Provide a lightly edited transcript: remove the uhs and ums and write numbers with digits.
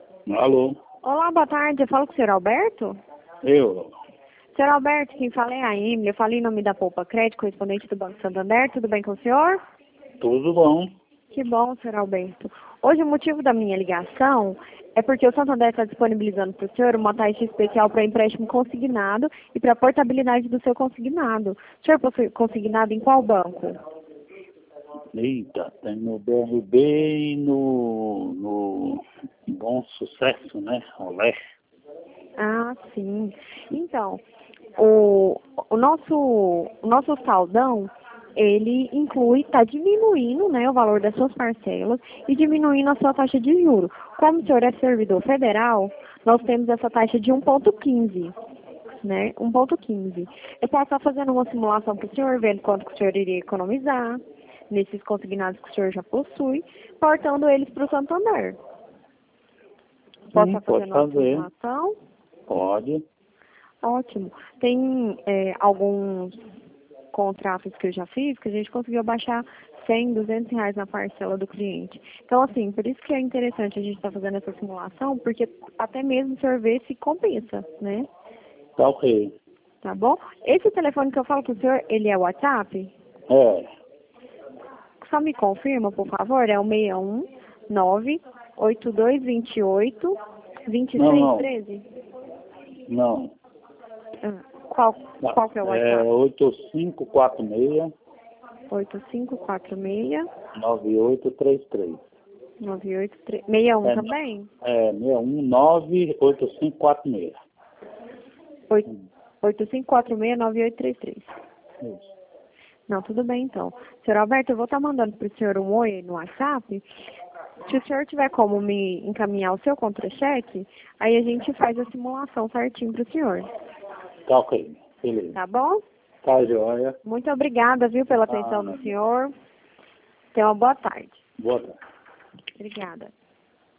Alô? Olá, boa tarde. Eu falo com o senhor Alberto? Eu? Senhor Alberto, quem fala é a Emily. Eu falo em nome da Poupa Crédito, correspondente do Banco Santander. Tudo bem com o senhor? Tudo bom? Que bom, senhor Alberto. Hoje o motivo da minha ligação é porque o Santander está disponibilizando para o senhor uma taxa especial para empréstimo consignado e para a portabilidade do seu consignado. O senhor possui consignado em qual banco? Eita, tem no BRB e no Bom Sucesso, né? Olé. Ah, sim. Então, o nosso saldão, ele inclui, está diminuindo, né, o valor das suas parcelas e diminuindo a sua taxa de juros. Como o senhor é servidor federal, nós temos essa taxa de 1,15, né, 1,15. Eu posso estar fazendo uma simulação para o senhor, vendo quanto que o senhor iria economizar nesses consignados que o senhor já possui, portando eles para o Santander. Posso estar Pode fazendo uma fazer. simulação? Pode. Ótimo. Tem alguns contratos que eu já fiz que a gente conseguiu baixar 100, 200 reais na parcela do cliente. Então, assim, por isso que é interessante a gente estar fazendo essa simulação, porque até mesmo o senhor vê se compensa, né? Tá ok. Tá bom? Esse telefone que eu falo com o senhor, ele é o WhatsApp? É. Só me confirma, por favor, é o 61 98228 2613? Não. Qual que é o É WhatsApp? 8546 8546 9833. 61 também? 6198546. 85469833. Isso. Não, tudo bem então. Senhor Alberto, eu vou estar mandando para o senhor um oi no WhatsApp. Se o senhor tiver como me encaminhar o seu contra-cheque, aí a gente faz a simulação certinho para o senhor. Tá ok. Beleza. Tá bom? Tá joia. Muito obrigada, viu, pela atenção do senhor. Tenha uma boa tarde. Boa tarde. Obrigada.